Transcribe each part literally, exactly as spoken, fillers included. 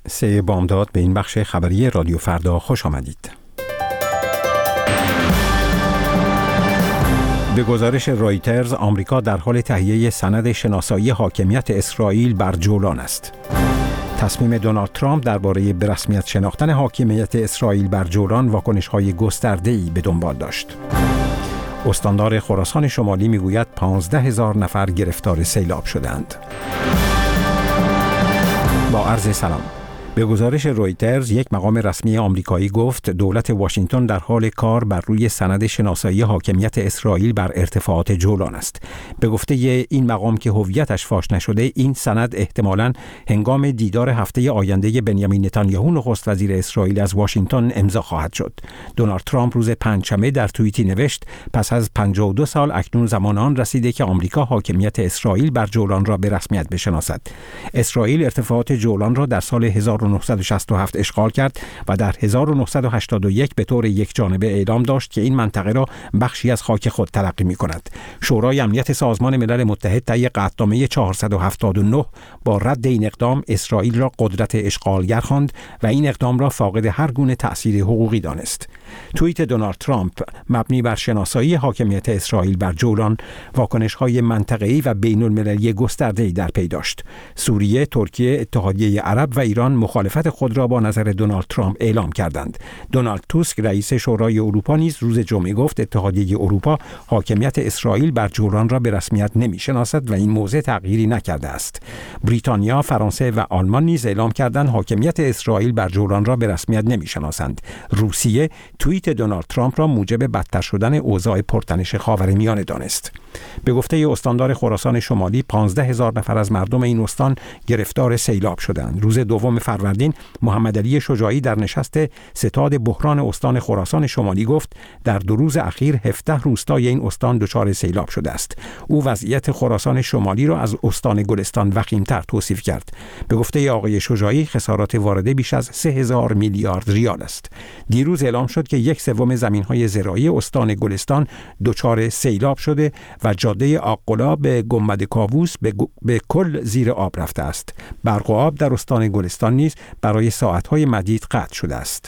سه بامداد به این بخش خبری رادیو فردا خوش آمدید. به گزارش رایترز، آمریکا در حال تهیه سند شناسایی حاکمیت اسرائیل بر جولان است. تصمیم دونالد ترامپ درباره به رسمیت شناختن حاکمیت اسرائیل بر جولان واکنش‌های گسترده‌ای به دنبال داشت. استاندار خراسان شمالی میگوید پانزده هزار نفر گرفتار سیلاب شدند. با عرض سلام. به گزارش رویترز، یک مقام رسمی آمریکایی گفت دولت واشنگتن در حال کار بر روی سند شناسایی حاکمیت اسرائیل بر ارتفاعات جولان است. به گفته این مقام که هویتش فاش نشده، این سند احتمالاً هنگام دیدار هفته آینده بنیامین نتانیاهو نخست وزیر اسرائیل از واشنگتن امضا خواهد شد. دونالد ترامپ روز پنجشنبه در توییتی نوشت پس از پنجاه و دو سال اکنون زمان آن رسیده که آمریکا حاکمیت اسرائیل بر جولان را به رسمیت بشناسد. اسرائیل ارتفاعات جولان را در سال هزار و نهصد و شصت و هفت اشغال کرد و در هزار و نهصد و هشتاد و یک به طور یکجانبه اعلام داشت که این منطقه را بخشی از خاک خود تلقی می کند. شورای امنیت سازمان ملل متحد طی قطعنامه چهارصد و هفتاد و نه با رد این اقدام اسرائیل را قدرت اشغالگر خواند و این اقدام را فاقد هر گونه تأثیر حقوقی دانست. توییت دونالد ترامپ مبنی بر شناسایی حاکمیت اسرائیل بر جولان واکنش‌های منطقه‌ای و بین‌المللی گسترده‌ای در پی داشت. سوریه، ترکیه، اتحادیه عرب و ایران مخالفت خود را با نظر دونالد ترامپ اعلام کردند. دونالد توسک رئیس شورای اروپا نیز روز جمعه گفت اتحادیه اروپا حاکمیت اسرائیل بر جولان را به رسمیت نمی‌شناسد و این موضع تغییری نکرده است. بریتانیا، فرانسه و آلمان نیز اعلام کردند حاکمیت اسرائیل بر جولان را به رسمیت نمی‌شناسند. روسیه توییت دونالد ترامپ را موجب بدتر شدن اوضاع پرتنش خاورمیانه دانست. به گفته استاندار خراسان شمالی، پانزده هزار نفر از مردم این استان گرفتار سیلاب شدند. روز دوم فروردین، محمد علی شجاعی در نشست ستاد بحران استان خراسان شمالی گفت در دو روز اخیر هفده روستای این استان دچار سیلاب شده است. او وضعیت خراسان شمالی را از استان گلستان وخیم‌تر توصیف کرد. به گفته آقای شجاعی، خسارات وارده بیش از سه هزار میلیارد ریال است. دیروز اعلام شد که یک سوم زمین‌های زراعی استان گلستان دچار سیلاب شده و جاده آقلا به گنبد کاووس به, گ... به کل زیر آب رفته است. برق و آب در استان گلستان نیز برای ساعت‌های مدید قطع شده است.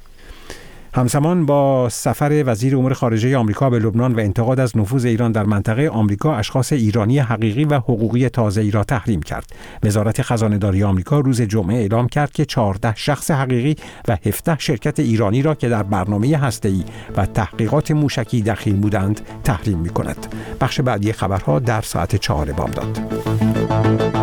همزمان با سفر وزیر امور خارجه آمریکا به لبنان و انتقاد از نفوذ ایران در منطقه، آمریکا اشخاص ایرانی حقیقی و حقوقی تازه‌ای را تحریم کرد. وزارت خزانه‌داری آمریکا روز جمعه اعلام کرد که چهارده شخص حقیقی و هفده شرکت ایرانی را که در برنامه هسته‌ای و تحقیقات موشکی دخیل بودند تحریم می‌کند. بخش بعدی خبرها در ساعت چهار بامداد.